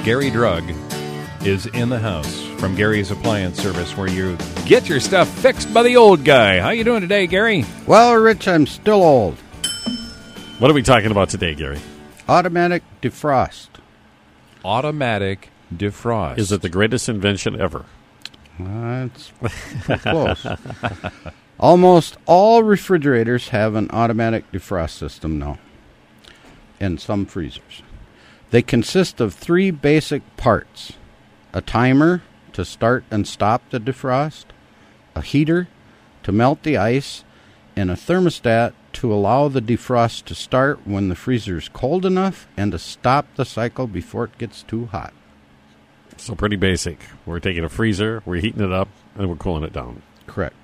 Gary Drug is in the house from Gary's Appliance Service, where you get your stuff fixed by the old guy. How you doing today, Gary? Well, Rich, I'm still old. What are we talking about today, Gary? Automatic defrost. Automatic defrost. Is it the greatest invention ever? It's close. Almost all refrigerators have an automatic defrost system now, and some freezers. They consist of three basic parts: a timer to start and stop the defrost, a heater to melt the ice, and a thermostat to allow the defrost to start when the freezer is cold enough and to stop the cycle before it gets too hot. So pretty basic. We're taking a freezer, we're heating it up, and we're cooling it down. Correct.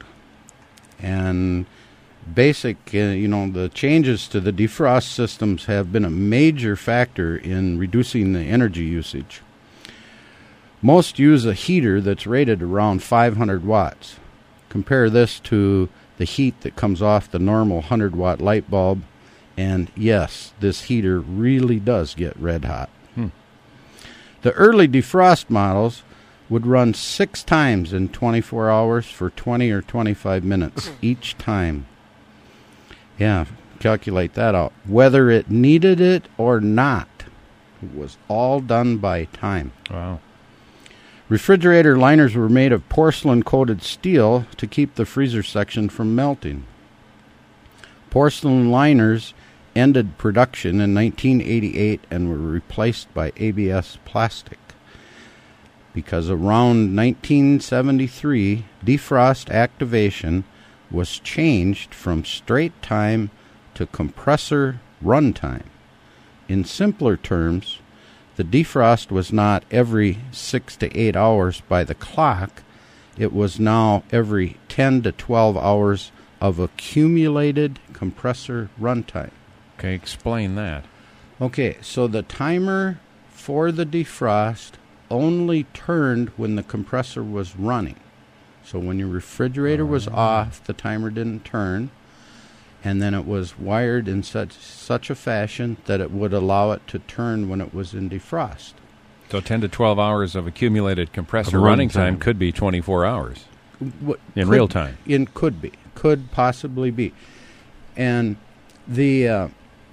And basic, the changes to the defrost systems have been a major factor in reducing the energy usage. Most use a heater that's rated around 500 watts. Compare this to the heat that comes off the normal 100-watt light bulb, and yes, this heater really does get red hot. The early defrost models would run 6 times in 24 hours for 20 or 25 minutes each time. Yeah, calculate that out. Whether it needed it or not, it was all done by time. Wow. Refrigerator liners were made of porcelain-coated steel to keep the freezer section from melting. Porcelain liners ended production in 1988 and were replaced by ABS plastic, because around 1973, defrost activation was changed from straight time to compressor runtime. In simpler terms, the defrost was not every 6 to 8 hours by the clock. It was now every 10 to 12 hours of accumulated compressor runtime. Okay, explain that. Okay, so the timer for the defrost only turned when the compressor was running. So when your refrigerator was off, the timer didn't turn, and then it was wired in such a fashion that it would allow it to turn when it was in defrost. So 10 to 12 hours of accumulated compressor running time could be 24 hours in real time. Could possibly be. And the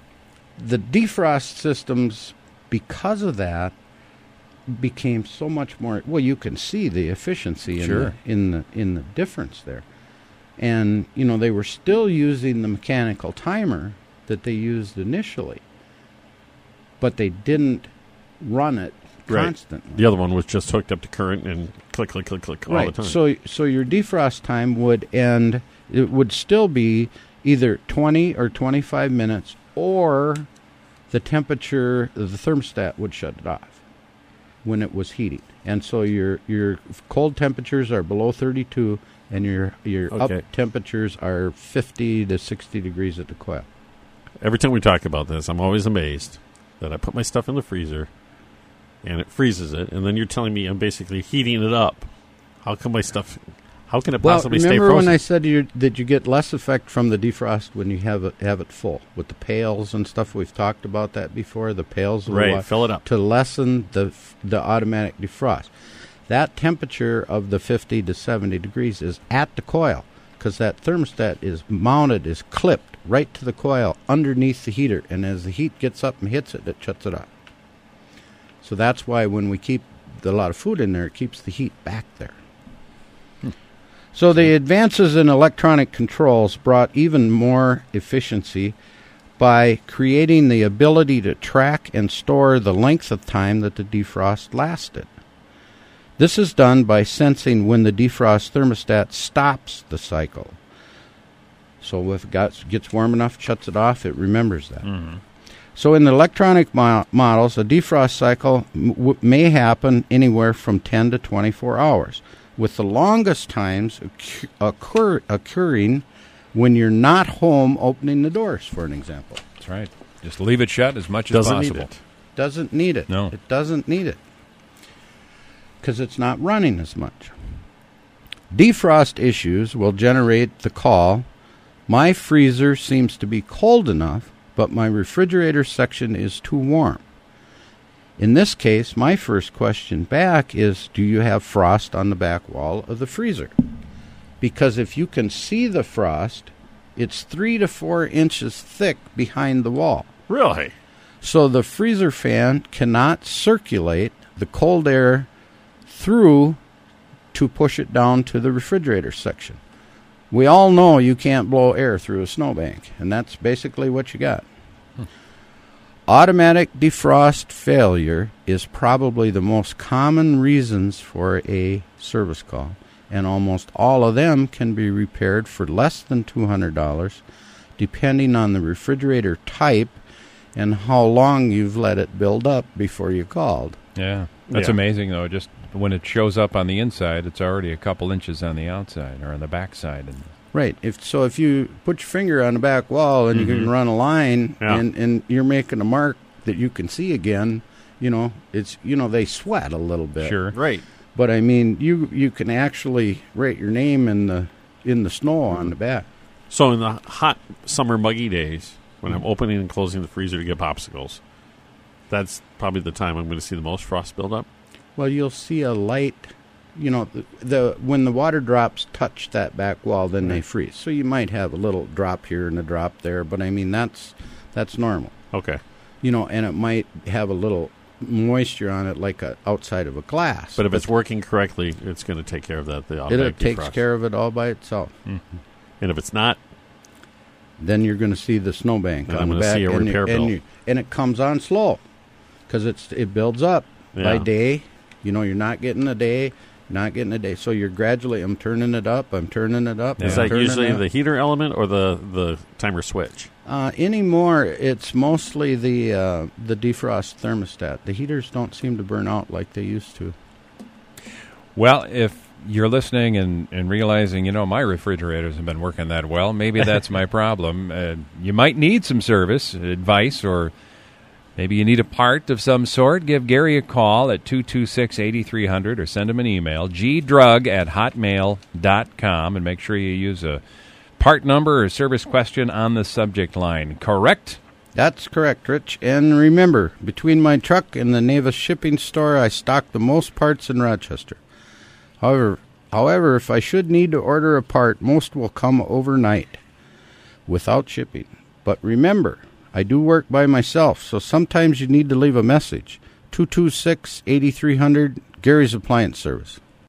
defrost systems, because of that, became so much more. Well, you can see the efficiency in the difference there, and they were still using the mechanical timer that they used initially, but they didn't run it constantly. The other one was just hooked up to current and click all the time. So your defrost time would end. It would still be either 20 or 25 minutes, or the temperature, the thermostat would shut it off when it was heating. And so your cold temperatures are below 32, and your up temperatures are 50 to 60 degrees at the coil. Every time we talk about this, I'm always amazed that I put my stuff in the freezer, and it freezes it, and then you're telling me I'm basically heating it up. How can my stuff... How can it possibly stay frozen? Remember when I said that you get less effect from the defrost when you have it full with the pails and stuff? We've talked about that before. The pails of water, fill it up to lessen the automatic defrost. That temperature of the 50 to 70 degrees is at the coil, because that thermostat is clipped right to the coil underneath the heater, and as the heat gets up and hits it, it shuts it off. So that's why when we keep a lot of food in there, it keeps the heat back there. So the advances in electronic controls brought even more efficiency by creating the ability to track and store the length of time that the defrost lasted. This is done by sensing when the defrost thermostat stops the cycle. So if it gets warm enough, shuts it off, it remembers that. Mm-hmm. So in the electronic models, a defrost cycle may happen anywhere from 10 to 24 hours, with the longest times occurring when you're not home opening the doors, for an example. That's right. Just leave it shut as much as possible. Doesn't need it. No. It doesn't need it, because it's not running as much. Defrost issues will generate the call, "My freezer seems to be cold enough, but my refrigerator section is too warm." In this case, my first question back is, do you have frost on the back wall of the freezer? Because if you can see the frost, it's 3 to 4 inches thick behind the wall. Really? So the freezer fan cannot circulate the cold air through to push it down to the refrigerator section. We all know you can't blow air through a snowbank, and that's basically what you got. Automatic defrost failure is probably the most common reasons for a service call, and almost all of them can be repaired for less than $200, depending on the refrigerator type and how long you've let it build up before you called. Yeah. That's amazing, though. Just when it shows up on the inside, it's already a couple inches on the outside or on the back side. Right. If you put your finger on the back wall and you can run a line and you're making a mark that you can see again, they sweat a little bit. Sure. Right. But I mean, you can actually write your name in the snow on the back. So in the hot summer muggy days, when I'm opening and closing the freezer to get popsicles, that's probably the time I'm going to see the most frost buildup. Well, you'll see a light, when the water drops touch that back wall, then they freeze. So you might have a little drop here and a drop there, but I mean that's normal. Okay. And it might have a little moisture on it like outside of a glass. But if it's working correctly, it's going to take care of that. It takes care of it all by itself. Mm-hmm. And if it's not, then you're going to see the snowbank on the back, see a repair bill. And it comes on slow because it builds up by day. You're not getting a day, So you're gradually, I'm turning it up. Is that usually the heater element or the timer switch? Anymore, it's mostly the defrost thermostat. The heaters don't seem to burn out like they used to. Well, if you're listening and realizing, my refrigerators have been working that well, maybe that's my problem. You might need some service, advice, or maybe you need a part of some sort. Give Gary a call at 226-8300 or send him an email, gdrug@hotmail.com, and make sure you use a part number or service question on the subject line. Correct? That's correct, Rich. And remember, between my truck and the Navis shipping store, I stock the most parts in Rochester. However, if I should need to order a part, most will come overnight without shipping. But remember, I do work by myself, so sometimes you need to leave a message. 226-8300, Gary's Appliance Service.